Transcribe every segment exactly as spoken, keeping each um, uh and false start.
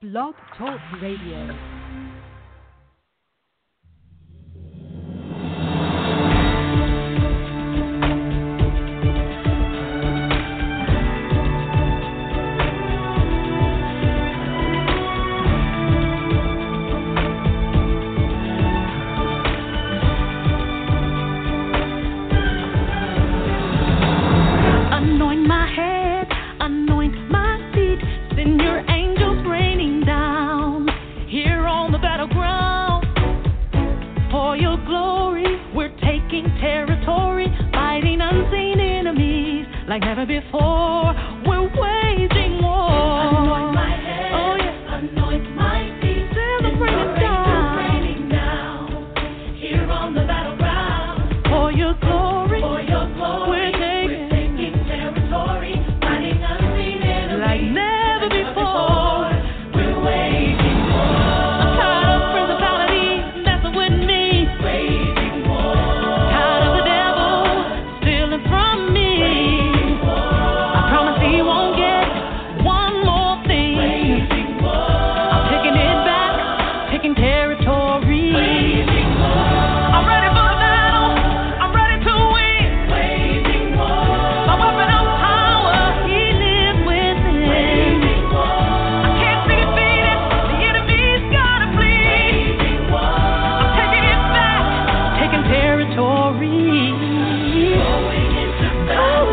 Blog Talk Radio. Like never before, we're waging war. Anoint my head, oh yeah, anoint my feet. Celebrate it down, raining down here on the battleground. For your glory, for your glory, we're taking, we're taking territory, fighting unseen enemies. Like never before, we're waging war. I'm tired of principalities messing with me, waging war. Tired of the devil stealing from me. He won't get one more thing. I'm taking it back, taking territory. I'm ready for the battle. I'm ready to win. My weapon of power, he lives within. I can't be defeated. The enemy's gotta flee. I'm taking it back, taking territory. Going into battle.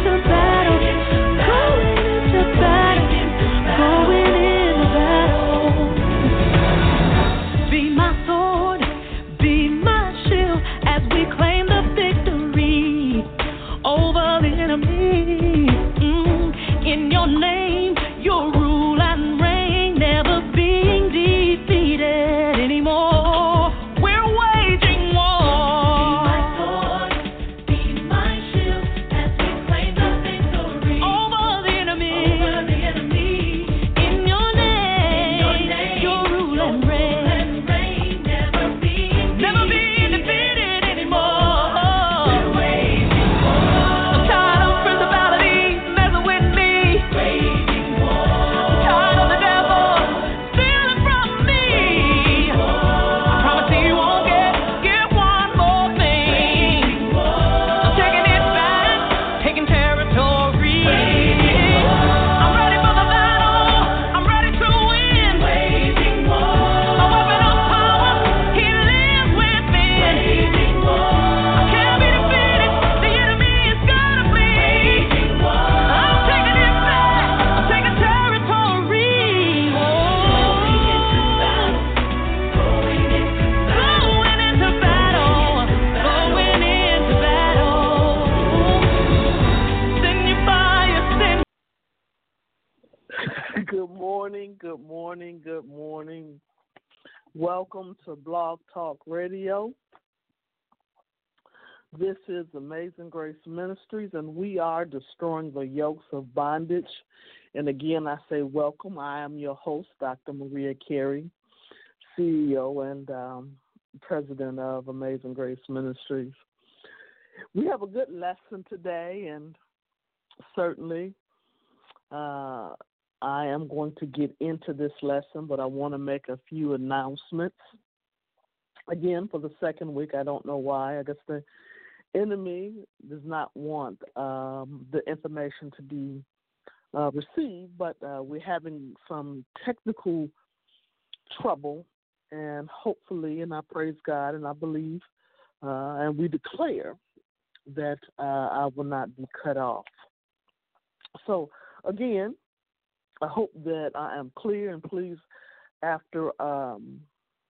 Good morning, good morning. Welcome to Blog Talk Radio. This is Amazing Grace Ministries, and we are destroying the yokes of bondage. And again, I say welcome. I am your host, Doctor Maria Carey, C E O and um, President of Amazing Grace Ministries. We have a good lesson today, and certainly uh, I am going to get into this lesson, but I want to make a few announcements. Again, for the second week, I don't know why. I guess the enemy does not want um, the information to be uh, received, but uh, we're having some technical trouble, and hopefully, and I praise God, and I believe, uh, and we declare that uh, I will not be cut off. So, again, I hope that I am clear, and please, after um,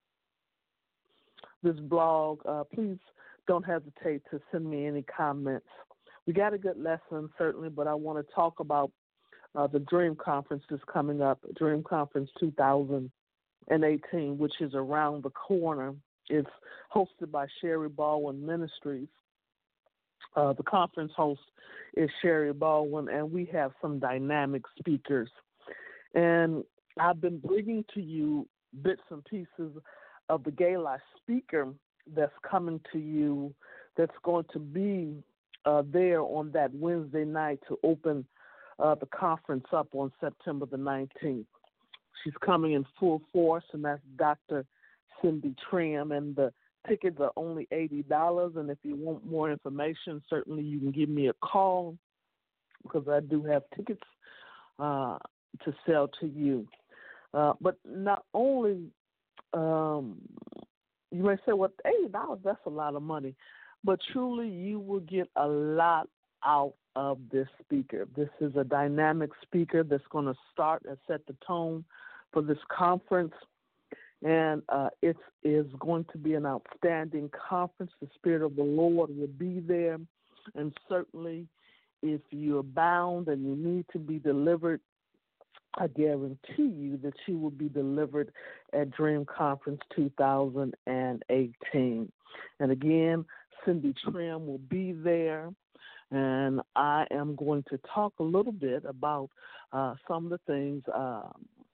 this blog, uh, please don't hesitate to send me any comments. We got a good lesson, certainly, but I want to talk about uh, the Dream Conference that's coming up, Dream Conference two thousand eighteen, which is around the corner. It's hosted by Sherry Baldwin Ministries. Uh, the conference host is Sherry Baldwin, and we have some dynamic speakers. And I've been bringing to you bits and pieces of the Gala speaker that's coming to you, that's going to be uh, there on that Wednesday night to open uh, the conference up on September the nineteenth. She's coming in full force, and that's Doctor Cindy Trim. And the tickets are only eighty dollars. And if you want more information, certainly you can give me a call because I do have tickets uh, to sell to you. Uh, but not only, um, you may say, well, eighty dollars, that's a lot of money. But truly, you will get a lot out of this speaker. This is a dynamic speaker that's going to start and set the tone for this conference. And uh, it is going to be an outstanding conference. The Spirit of the Lord will be there. And certainly, if you're bound and you need to be delivered, I guarantee you that you will be delivered at Dream Conference two thousand eighteen. And again, Cindy Trim will be there, and I am going to talk a little bit about uh, some of the things um,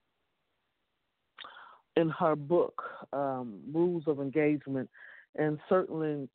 in her book, um, Rules of Engagement. And certainly,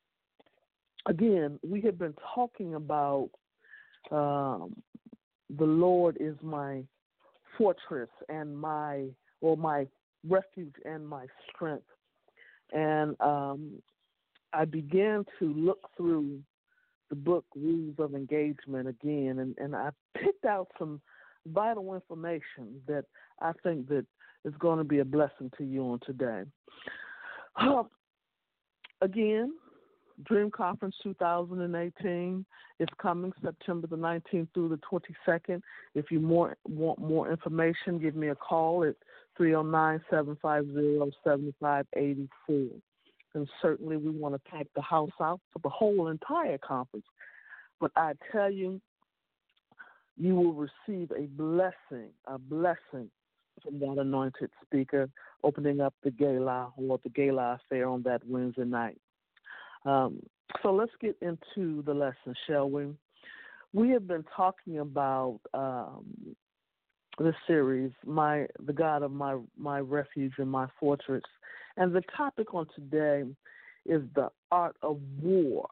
again, we have been talking about um, the Lord is my fortress and my, or my refuge and my strength. And um, I began to look through the book Rules of Engagement again, and, and I picked out some vital information that I think that is going to be a blessing to you on today. Uh, again, Dream Conference two thousand eighteen is coming September the nineteenth through the twenty-second. If you more, want more information, give me a call at three oh nine, seven five zero, seven five eight four. And certainly we want to pack the house out for the whole entire conference. But I tell you, you will receive a blessing, a blessing from that anointed speaker opening up the gala or the gala affair on that Wednesday night. Um, so let's get into the lesson, shall we? We have been talking about um, the series, my the God of my my refuge and my fortress, and the topic on today is the art of war,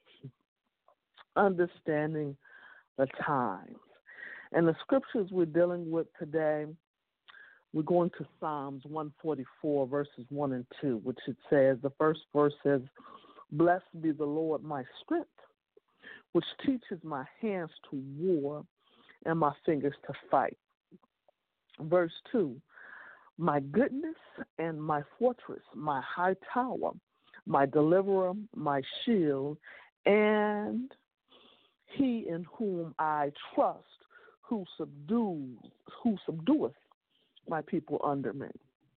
understanding the times. And the scriptures we're dealing with today, we're going to Psalms one forty-four, verses one and two, which it says, the first verse says, "Blessed be the Lord my strength, which teaches my hands to war and my fingers to fight." Verse two, "My goodness and my fortress, my high tower, my deliverer, my shield, and he in whom I trust, who subdues, who subdueth my people under me."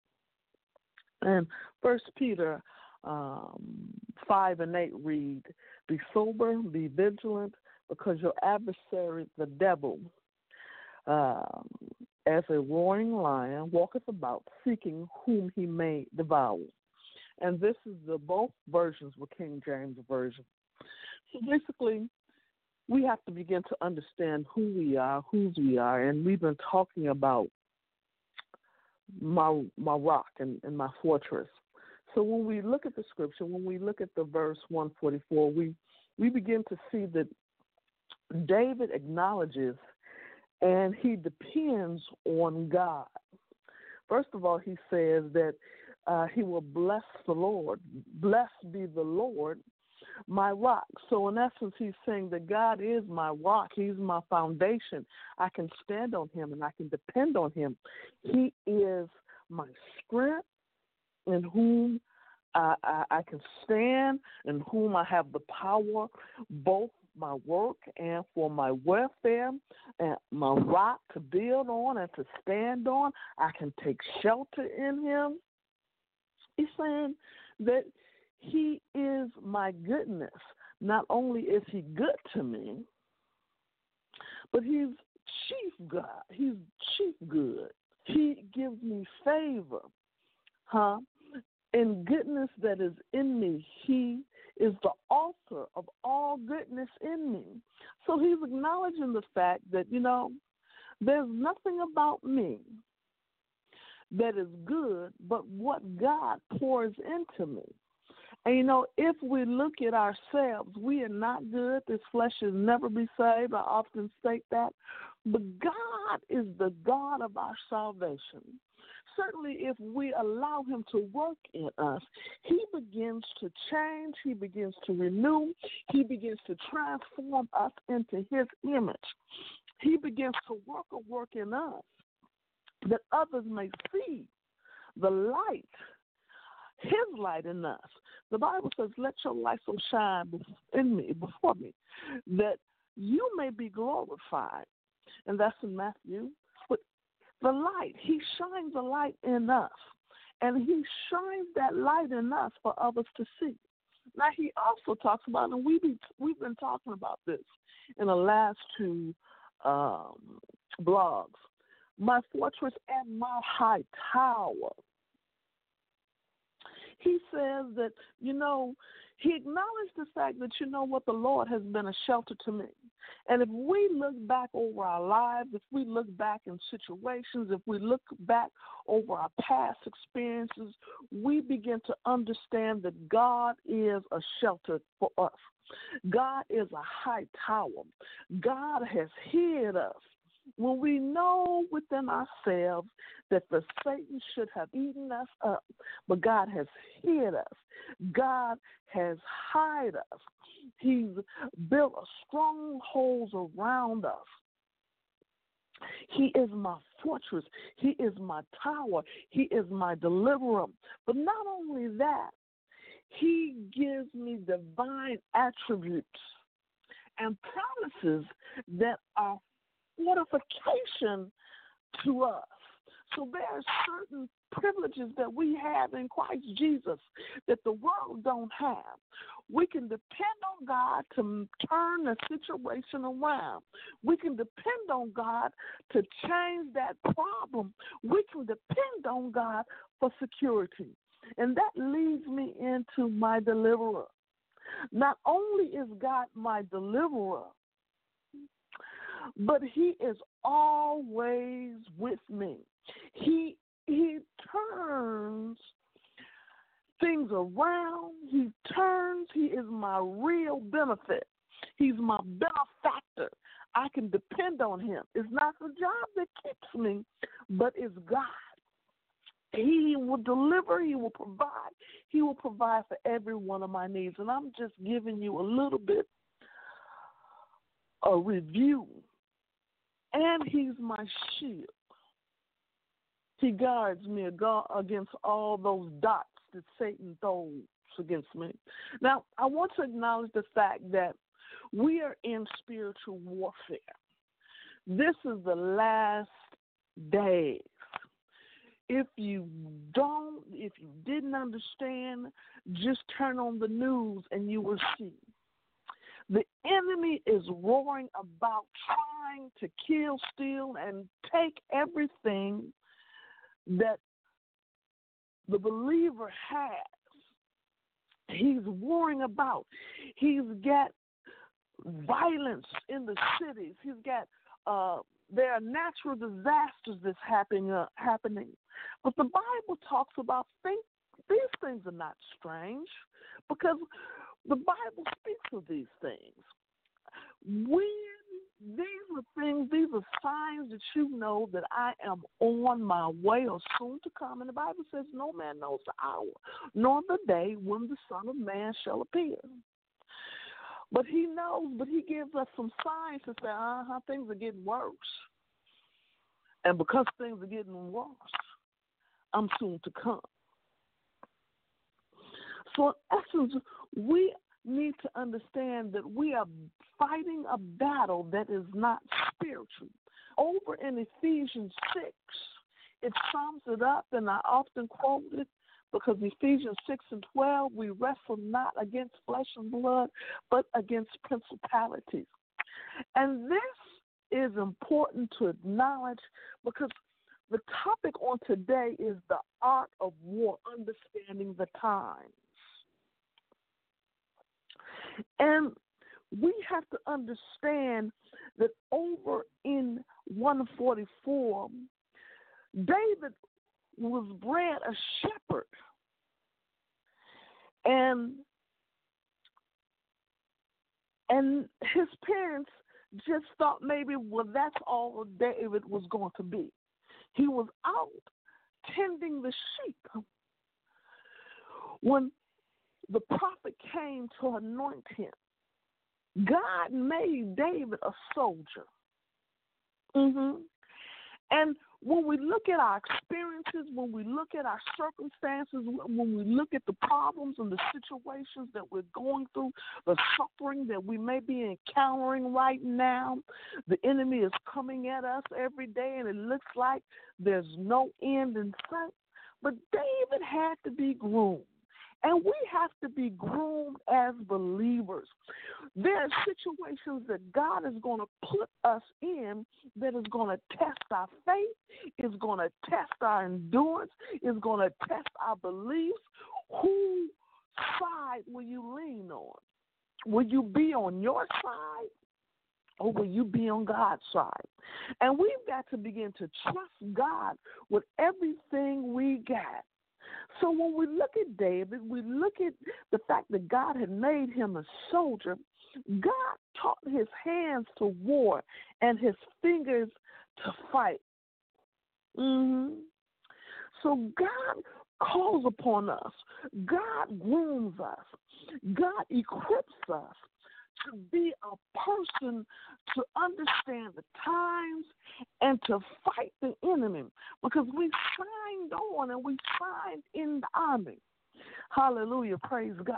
And First Peter um, five and eight read, "Be sober, be vigilant, because your adversary, the devil, um, as a roaring lion, walketh about, seeking whom he may devour." And this is the both versions were King James Version. So basically, we have to begin to understand who we are, whose we are, and we've been talking about my my rock and, and my fortress. So when we look at the scripture, when we look at the verse one forty-four, we, we begin to see that David acknowledges and he depends on God. First of all, he says that uh, he will bless the Lord. Blessed be the Lord, my rock. So in essence, he's saying that God is my rock. He's my foundation. I can stand on him and I can depend on him. He is my strength, in whom I, I, I can stand, in whom I have the power, both my work and for my welfare, and my rock to build on and to stand on. I can take shelter in him. He's saying that he is my goodness. Not only is he good to me, but he's chief God. He's chief good. He gives me favor, huh? And goodness that is in me, he is the author of all goodness in me. So he's acknowledging the fact that, you know, there's nothing about me that is good but what God pours into me. And, you know, if we look at ourselves, we are not good. This flesh will never be saved. I often state that. But God is the God of our salvation. Certainly, if we allow him to work in us, he begins to change, he begins to renew, he begins to transform us into his image. He begins to work a work in us that others may see the light, his light in us. The Bible says, let your light so shine in me, before me, that you may be glorified. And that's in Matthew. But the light, he shines a light in us. And he shines that light in us for others to see. Now, he also talks about, and we be, we've been talking about this in the last two um, blogs, my fortress and my high tower. He says that, you know, he acknowledged the fact that, you know what, the Lord has been a shelter to me. And if we look back over our lives, if we look back in situations, if we look back over our past experiences, we begin to understand that God is a shelter for us. God is a high tower. God has hid us. When we know within ourselves that the Satan should have eaten us up, but God has hid us. God has hid us. He's built a strongholds around us. He is my fortress. He is my tower. He is my deliverer. But not only that, he gives me divine attributes and promises that are fortification to us. So there are certain privileges that we have in Christ Jesus that the world don't have. We can depend on God to turn the situation around. We can depend on God to change that problem. We can depend on God for security. And that leads me into my deliverer. Not only is God my deliverer, but he is always with me. He he turns things around. He turns. He is my real benefit. He's my benefactor. I can depend on him. It's not the job that keeps me, but it's God. He will deliver. He will provide. He will provide for every one of my needs. And I'm just giving you a little bit a review. And he's my shield. He guards me against all those dots that Satan throws against me. Now, I want to acknowledge the fact that we are in spiritual warfare. This is the last days. If you don't, if you didn't understand, just turn on the news and you will see. The enemy is roaring about trying to kill, steal, and take everything that the believer has. He's worrying about. He's got violence in the cities. He's got uh, there are natural disasters that's happening. Uh, happening, but the Bible talks about things. These things are not strange because the Bible speaks of these things. When these are things, these are signs that you know that I am on my way or soon to come. And the Bible says no man knows the hour, nor the day when the Son of Man shall appear. But he knows, but he gives us some signs to say, uh-huh, things are getting worse. And because things are getting worse, I'm soon to come. So in essence, we need to understand that we are fighting a battle that is not spiritual. Over in Ephesians six, it sums it up, and I often quote it because Ephesians six and twelve, we wrestle not against flesh and blood, but against principalities. And this is important to acknowledge because the topic on today is the art of war, understanding the times. And we have to understand that over in one forty-four, David was bred a shepherd. And, and his parents just thought maybe, well, that's all David was going to be. He was out tending the sheep when the prophet came to anoint him. God made David a soldier. Mm-hmm. And when we look at our experiences, when we look at our circumstances, when we look at the problems and the situations that we're going through, the suffering that we may be encountering right now, the enemy is coming at us every day, and it looks like there's no end in sight. But David had to be groomed. And we have to be groomed as believers. There are situations that God is going to put us in that is going to test our faith, is going to test our endurance, is going to test our beliefs. Whose side will you lean on? Will you be on your side, or will you be on God's side? And we've got to begin to trust God with everything we got. So when we look at David, we look at the fact that God had made him a soldier. God taught his hands to war and his fingers to fight. Mm-hmm. So God calls upon us. God grooms us. God equips us to be a person to understand the times and to fight the enemy, because we signed on and we signed in the army. Hallelujah, praise God.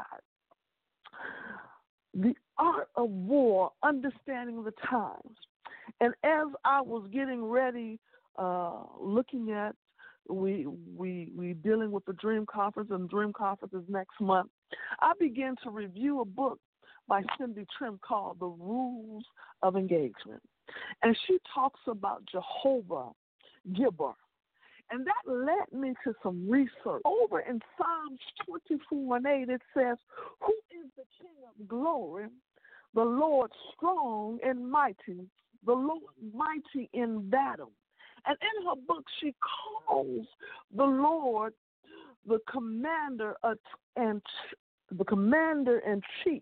The art of war, understanding the times. And as I was getting ready, uh, looking at, we we we dealing with the Dream Conference, and Dream Conference is next month, I began to review a book by Cindy Trim called The Rules of Engagement. And she talks about Jehovah Gibber. And that led me to some research. Over in Psalms twenty-four and eight, it says, "Who is the King of glory? The Lord strong and mighty, the Lord mighty in battle." And in her book, she calls the Lord the commander of, and the commander in chief.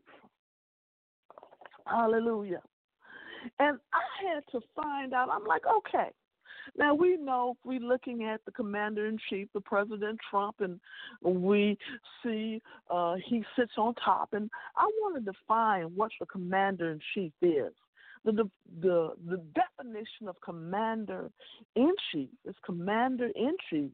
Hallelujah. And I had to find out, I'm like, okay, now we know if we're looking at the commander-in-chief, the President Trump, and we see uh, he sits on top, and I want to define what the commander-in-chief is. The, the, the, the definition of commander-in-chief is commander-in-chief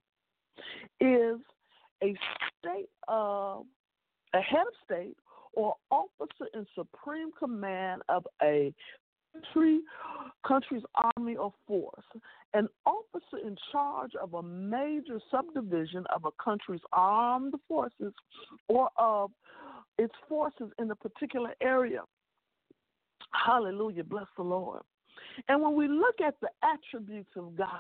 is a state of, a head of state or officer in supreme command of a country, country's army or force, an officer in charge of a major subdivision of a country's armed forces or of its forces in a particular area. Hallelujah, bless the Lord. And when we look at the attributes of God,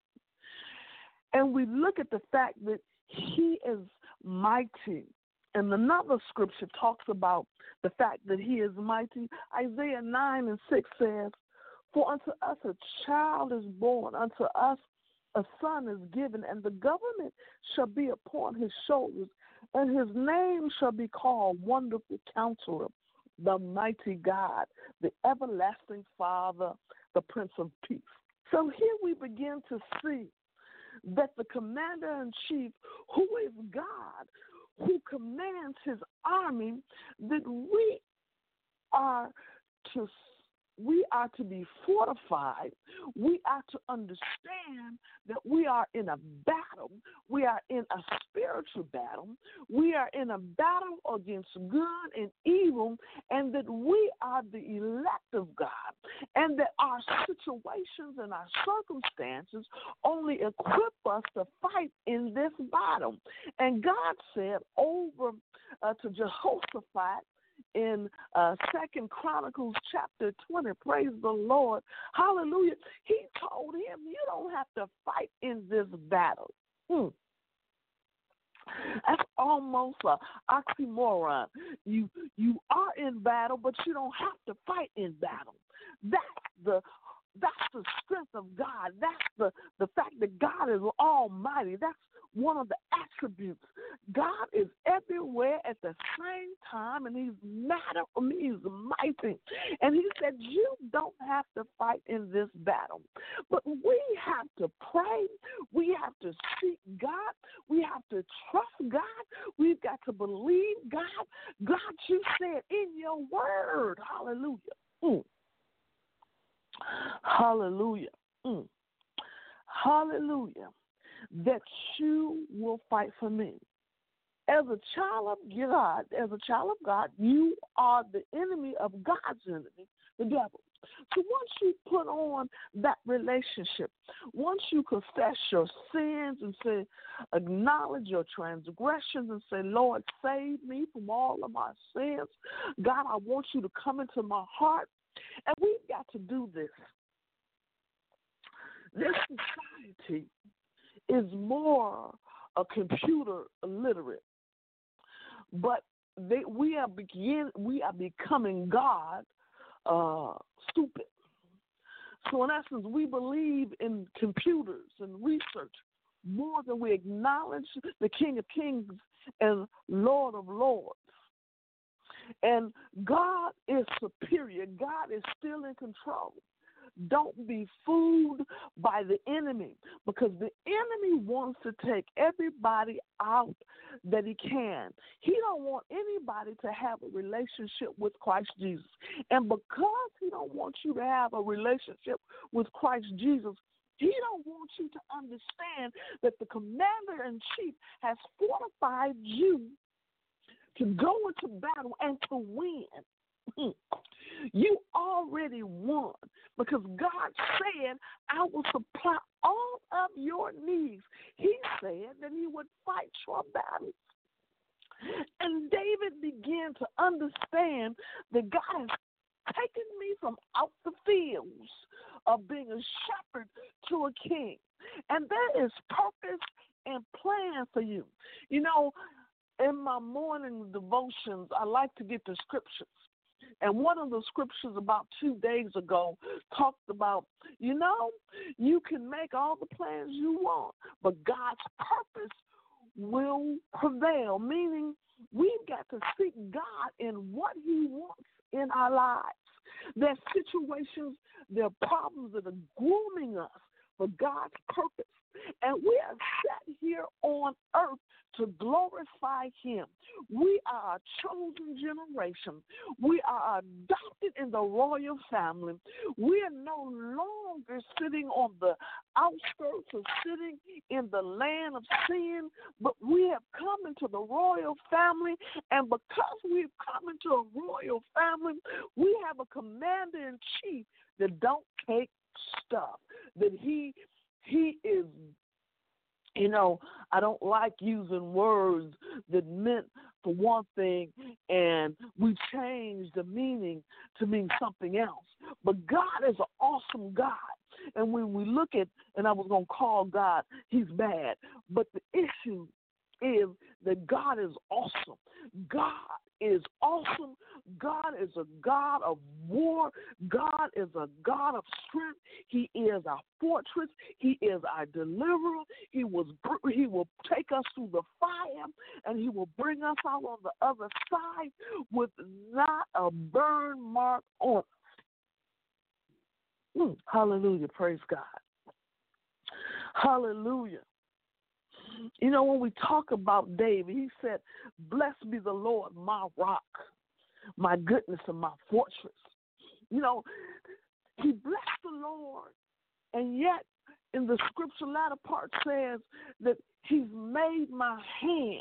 and we look at the fact that he is mighty, and another scripture talks about the fact that he is mighty. Isaiah nine and six says, "For unto us a child is born, unto us a son is given, and the government shall be upon his shoulders, and his name shall be called Wonderful Counselor, the Mighty God, the Everlasting Father, the Prince of Peace." So here we begin to see that the commander-in-chief, who is God, who commands his army, that we are to we are to be fortified. We are to understand that we are in a battle. We are in a spiritual battle. We are in a battle against good and evil, and that we are the elect of God, and that our situations and our circumstances only equip us to fight in this battle. And God said over uh, to Jehoshaphat, in uh, Second Chronicles chapter twenty, praise the Lord, hallelujah, he told him, you don't have to fight in this battle. Hmm. That's almost an oxymoron. You, you are in battle, but you don't have to fight in battle. That's the That's the strength of God. That's the, the fact that God is almighty. That's one of the attributes. God is everywhere at the same time, and he's mad at me. He's mighty. And he said, you don't have to fight in this battle. But we have to pray. We have to seek God. We have to trust God. We've got to believe God. God, you said in your word, hallelujah. Mm. Hallelujah. Mm. Hallelujah. That you will fight for me. As a child of God, as a child of God, you are the enemy of God's enemy, the devil. So once you put on that relationship, once you confess your sins and say, acknowledge your transgressions and say, Lord, save me from all of my sins. God, I want you to come into my heart. And we've got to do this. This society is more a computer illiterate, but they, we are begin we are becoming God uh, stupid. So in essence, we believe in computers and research more than we acknowledge the King of Kings and Lord of Lords. And God is superior. God is still in control. Don't be fooled by the enemy, because the enemy wants to take everybody out that he can. He don't want anybody to have a relationship with Christ Jesus. And because he don't want you to have a relationship with Christ Jesus, he don't want you to understand that the commander-in-chief has fortified you to go into battle and to win. You already won, because God said, I will supply all of your needs. He said that he would fight your battles. And David began to understand that God has taken me from out the fields of being a shepherd to a king. And there is purpose and plan for you. You know, in my morning devotions, I like to get the scriptures. And one of the scriptures about two days ago talked about, you know, you can make all the plans you want, but God's purpose will prevail, meaning we've got to seek God in what he wants in our lives. There are situations, there are problems that are grooming us for God's purpose. And we are set here on earth to glorify him. We are a chosen generation. We are adopted in the royal family. We are no longer sitting on the outskirts or sitting in the land of sin, but we have come into the royal family. And because we've come into a royal family, we have a commander-in-chief that don't take stuff, that he He is, you know, I don't like using words that meant for one thing and we change the meaning to mean something else. But God is an awesome God. And when we look at, and I was going to call God, he's bad. But the issue is that God is awesome. God is awesome. God is a God of war. God is a God of strength. He is our fortress. He is our deliverer. He was he will take us through the fire, and he will bring us out on the other side with not a burn mark on us. Mm, hallelujah. Praise God. Hallelujah. You know, when we talk about David, he said, blessed be the Lord, my rock, my goodness, and my fortress. You know, he blessed the Lord, and yet in the scripture latter part says that he's made my hands.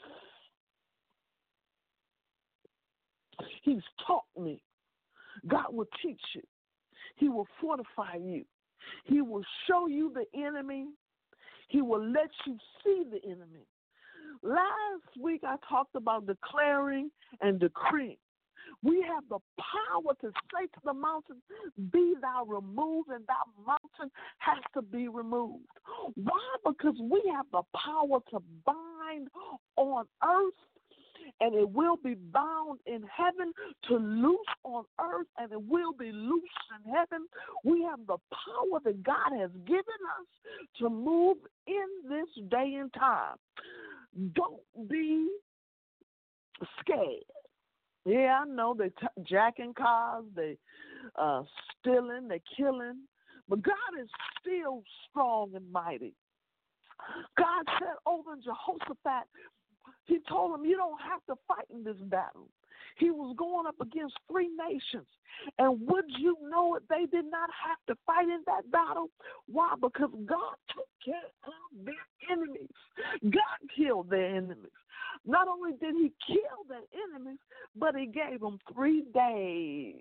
He's taught me. God will teach you. He will fortify you. He will show you the enemy. He will let you see the enemy. Last week I talked about declaring and decreeing. We have the power to say to the mountain, be thou removed, and that mountain has to be removed. Why? Because we have the power to bind on earth and it will be bound in heaven to loose on earth, and it will be loosed in heaven. We have the power that God has given us to move in this day and time. Don't be scared. Yeah, I know they t- jacking cars, they uh, stealing, they killing, but God is still strong and mighty. God said over in Jehoshaphat, he told him, you don't have to fight in this battle. He was going up against three nations. And would you know it, they did not have to fight in that battle? Why? Because God took care of their enemies. God killed their enemies. Not only did he kill their enemies, but he gave them three days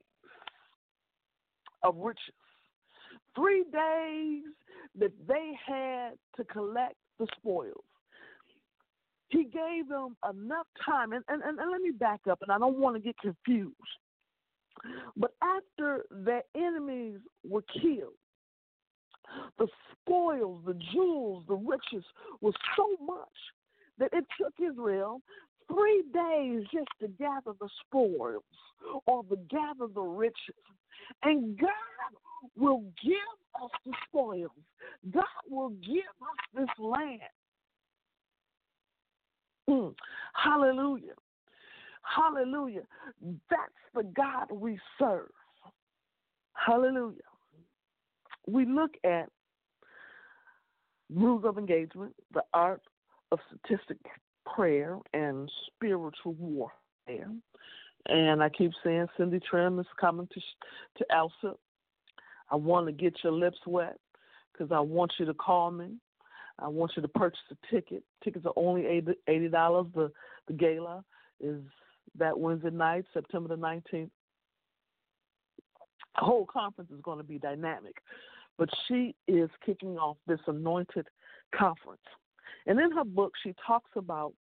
of riches. Three days that they had to collect the spoils. He gave them enough time, and, and, and let me back up, and I don't want to get confused. But after their enemies were killed, the spoils, the jewels, the riches was so much that it took Israel three days just to gather the spoils or to gather the riches. And God will give us the spoils. God will give us this land. Mm. Hallelujah. Hallelujah. That's the God we serve. Hallelujah. We look at rules of engagement, the art of statistic prayer, and spiritual warfare. And I keep saying Cindy Trim is coming to to Elsa. I want to get your lips wet because I want you to call me. I want you to purchase a ticket. Tickets are only eighty dollars. The, the gala is that Wednesday night, September the nineteenth. The whole conference is going to be dynamic. But she is kicking off this anointed conference. And in her book, she talks about,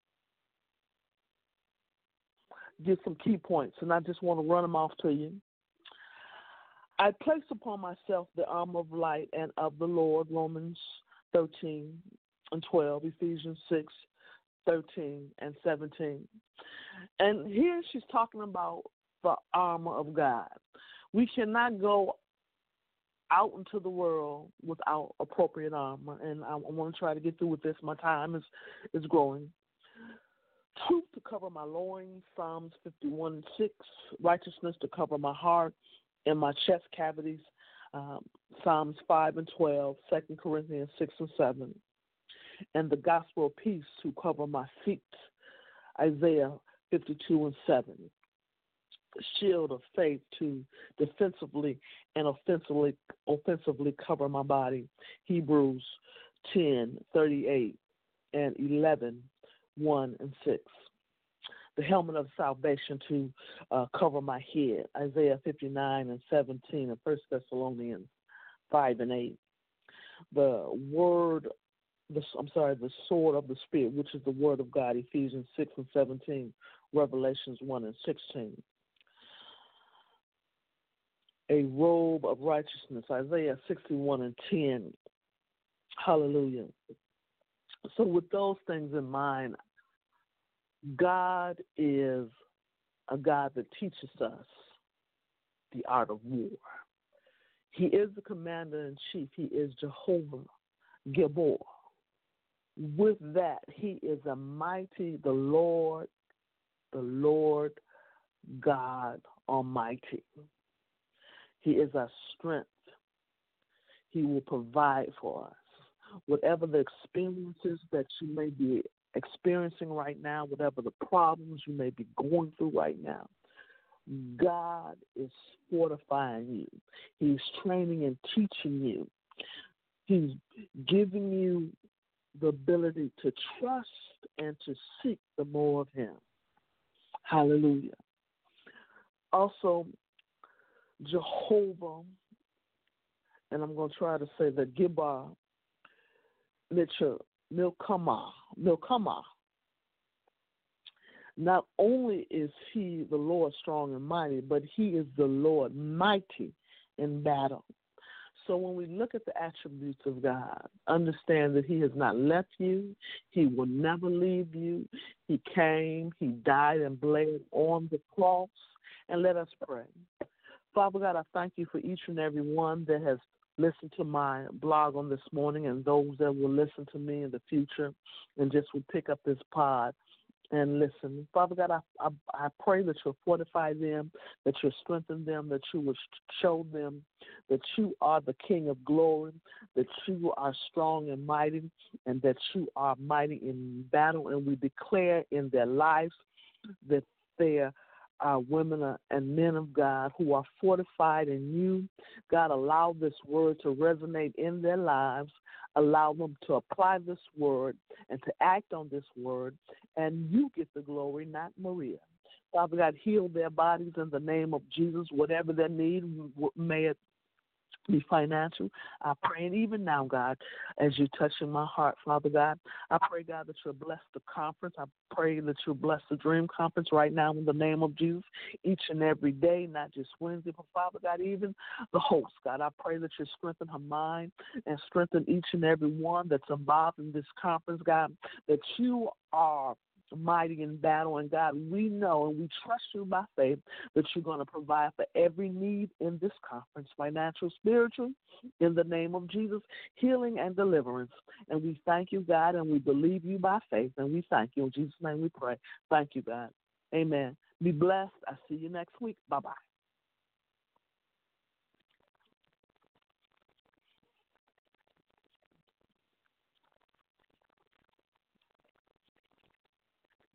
give some key points, and I just want to run them off to you. I place upon myself the armor of light and of the Lord, Romans thirteen and twelve, Ephesians six, thirteen and seventeen. And here she's talking about the armor of God. We cannot go out into the world without appropriate armor, and I, I want to try to get through with this. My time is, is growing. Truth to cover my loins, Psalms fifty-one and six. Righteousness to cover my heart and my chest cavities, um, Psalms five and twelve, Second Corinthians six and seven. And the gospel of peace to cover my feet, Isaiah fifty-two and seven. The shield of faith to defensively and offensively offensively cover my body, Hebrews ten, thirty-eight and eleven, one and six. The helmet of salvation to uh, cover my head, Isaiah fifty-nine and seventeen, and First Thessalonians five and eight. The word, the, I'm sorry, the sword of the Spirit, which is the word of God, Ephesians six and seventeen, Revelations one and sixteen. A robe of righteousness, Isaiah sixty-one and ten. Hallelujah. So with those things in mind, God is a God that teaches us the art of war. He is the commander-in-chief. He is Jehovah Gibor. With that, he is a mighty, the Lord, the Lord God Almighty. He is our strength. He will provide for us. Whatever the experiences that you may be experiencing right now, whatever the problems you may be going through right now, God is fortifying you. He's training and teaching you. He's giving you the ability to trust and to seek the more of him. Hallelujah. Also, Jehovah, and I'm going to try to say the Gibbar, Mitchell, Milkama, Milkama. Not only is he the Lord strong and mighty, but he is the Lord mighty in battle. So when we look at the attributes of God, understand that he has not left you. He will never leave you. He came, he died and bled on the cross. And let us pray. Father God, I thank you for each and every one that has listened to my blog on this morning and those that will listen to me in the future and just will pick up this pod and listen. Father God, I, I, I pray that you'll fortify them, that you'll strengthen them, that you will show them that you are the King of glory, that you are strong and mighty, and that you are mighty in battle. And we declare in their lives that they are women and men of God who are fortified in you. God, allow this word to resonate in their lives. Allow them to apply this word and to act on this word, and you get the glory, not Maria. Father God, heal their bodies in the name of Jesus, whatever their need, may it be financial. I pray, and even now, God, as you touch in my heart, Father God, I pray, God, that you'll bless the conference. I pray that you'll bless the Dream Conference right now in the name of Jesus, each and every day, not just Wednesday, but Father God, even the host, God. I pray that you strengthen her mind and strengthen each and every one that's involved in this conference, God, that you are mighty in battle, and God, we know and we trust you by faith that you're going to provide for every need in this conference, financial, spiritual, in the name of Jesus, healing and deliverance. And we thank you, God, and we believe you by faith, and we thank you. In Jesus' name we pray. Thank you, God. Amen. Be blessed. I'll see you next week. Bye-bye.